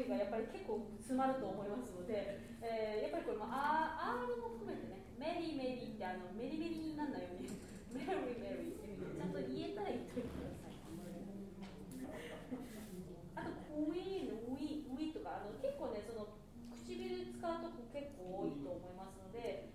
がやっぱり結構詰まると思いますので、やっぱりこれもR も含めてね、メリーメリーってメリメリにならないようにメリメリってちゃんと言えたら言っといてください。あとクイーン、ウィとか結構ね、その唇使うとこ結構多いと思いますので、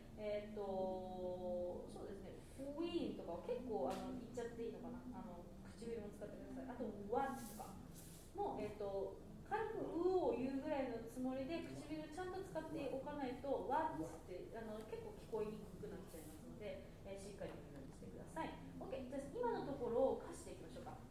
そうですね、クイーンとかは結構言っちゃっていいのかな、唇も使ってください。あとワッチとかも、軽くうを言うぐらいのつもりで唇ちゃんと使っておかないとワッチって結構聞こえにくくなっちゃいますので、しっかり言うようにしてください。 OK、 じゃあ今のところを貸していきましょうか。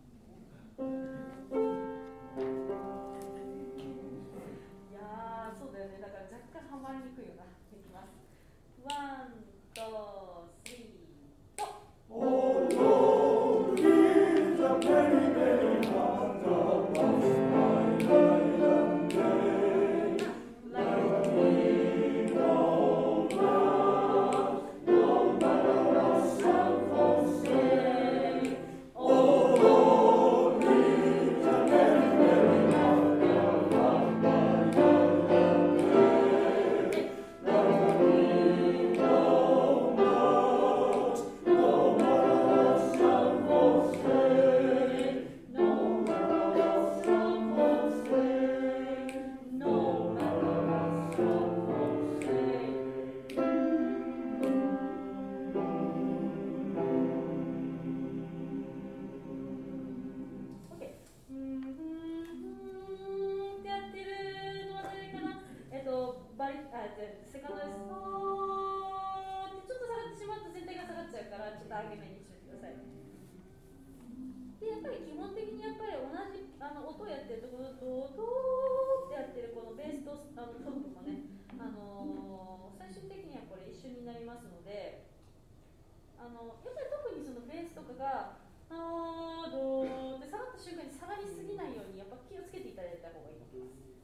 いやー、そうだよね、だから若干ハマりにくいような。いきます。ワン、ツー、スリー、と。Oh Lord, give the many, many heart of us, my island day. Like me, no man, no man else shall forsake. Oh Lord, give the many, many heart of us, my island day. Like me, no man, no man else shall forsake. No man else shall forsake. No man else shall forsake. OK。ってやってるのは誰かな。セカンドです。ちょっと下がってしまうと全体が下がっちゃうから、ちょっと上げ目にしておいてください。で、やっぱり基本的にやっぱり同じ音をやってるところとドーってやってるこのベースとトップもね、最終的にはこれ一緒になりますので、やっぱり特にそのベースとかがドーって下がった瞬間に下がりすぎないようにやっぱ気をつけていただいた方がいいと思います。